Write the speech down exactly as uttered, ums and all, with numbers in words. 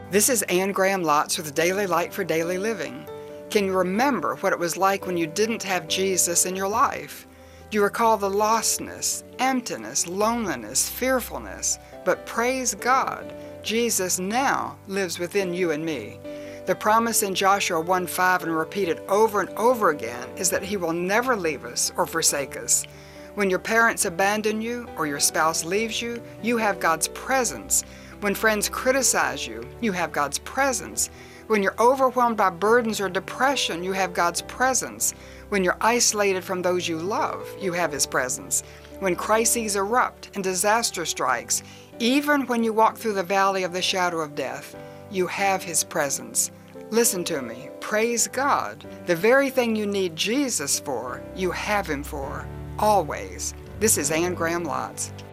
This is Anne Graham Lotz with Daily Light for Daily Living. Can you remember what it was like when you didn't have Jesus in your life? Do you recall the lostness, emptiness, loneliness, fearfulness? But praise God, Jesus now lives within you and me. The promise in Joshua one five and repeated over and over again is that He will never leave us or forsake us. When your parents abandon you or your spouse leaves you, you have God's presence. When friends criticize you, you have God's presence. When you're overwhelmed by burdens or depression, you have God's presence. When you're isolated from those you love, you have His presence. When crises erupt and disaster strikes, even when you walk through the valley of the shadow of death, you have His presence. Listen to me. Praise God. The very thing you need Jesus for, you have Him for. Always. This is Anne Graham Lotz.